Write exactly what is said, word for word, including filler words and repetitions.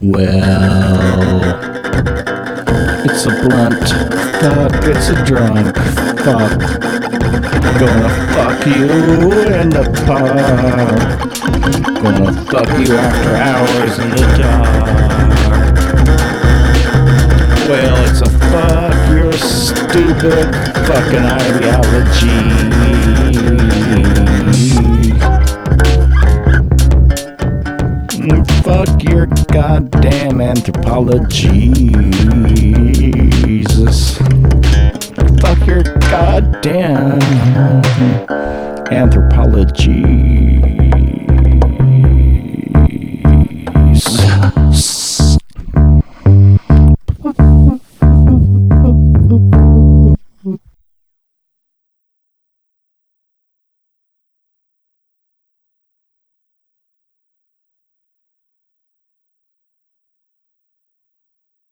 Well, it's a blunt fuck, it's a drunk fuck. Gonna fuck you in the pub. Gonna fuck you after hours in the dark. Well, it's a fuck your stupid fucking ideology. Fuck your goddamn anthropology. Jesus. Fuck your goddamn anthropology.